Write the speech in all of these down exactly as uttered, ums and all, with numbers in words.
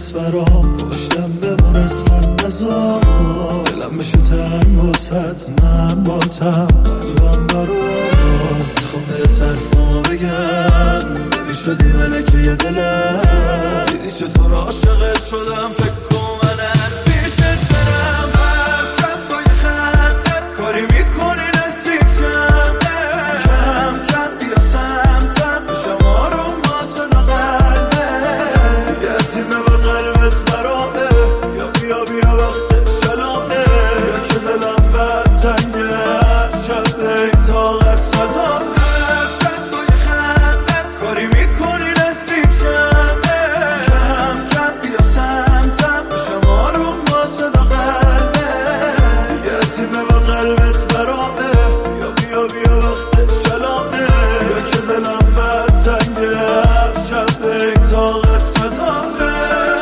قلبت برام، پشتم بمون اصلا نزار. دلم میشه تنگ واسد، من باتم قلبم برات. خونه طرفامو بگم نمیشدی ملکه ی دلم. دیدی چطور عاشقت شدم، فکر کن من از پیشت برم. هر شب با یه خندت کاری میکنی نزدیکم. کم کم بیا سمتم، میشم آروم با صدا قلبه. یه سیمه و قلبت برامه، یا بیا بیا وقت شلامه. یا که دلم بد تنگه، شب این طاقت نداره. هر شب با یه خندت کاری میکنی نزدیکم. کم کم بیا سمتم، میشم آروم با صدا قلبه. یه سیمه و قلبت برامه، یا بیا بیا وقت شلامه. یا که دلم بد تنگه، شب این طاقت نداره.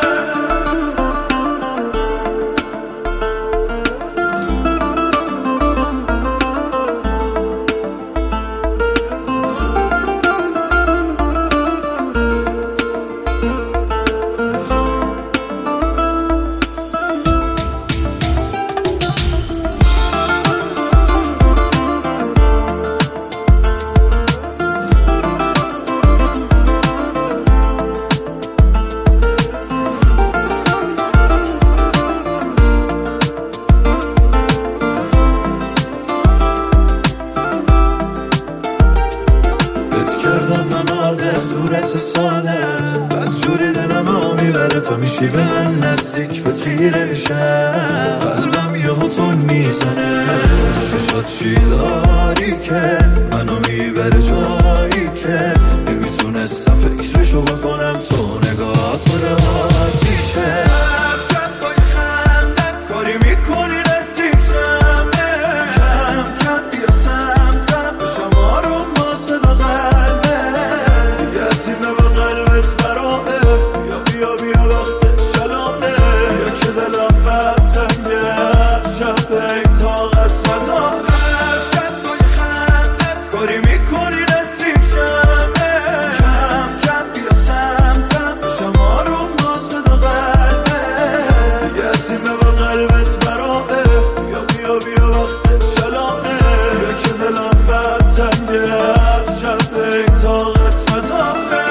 کردم من عادت صورت سادت، بد جوری دلم ها میبره. تا میشی به من نزدیک بهت خیره میشم. قلبم یهو تون میزنه، تو ششات چی داری که منو میبره جایی که نمیتونستم فکرشو بکنم. تو نگاهات بره آتیشه. هر شب با یه خندت کاری میکنی نزدیکم. کم کم بیا سمتم، بشم آروم با صدا قلبه. یه سیمه و قلبت برامه، یا بیا بیا وقت شلامه. یا که دلم بد تنگه، شب این طاقت نداره. هر شب با یه خندت کاری میکنی نزدیکم. کم کم بیا سمتم، بشم آروم با صدا قلبه. یه سیمه و قلبت برامه، یا بیا بیا وقت شلامه. یا که دلم بد تنگه، شب این طاقت نداره.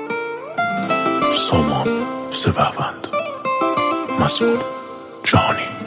سامان سپهبند، مسعود جهانی.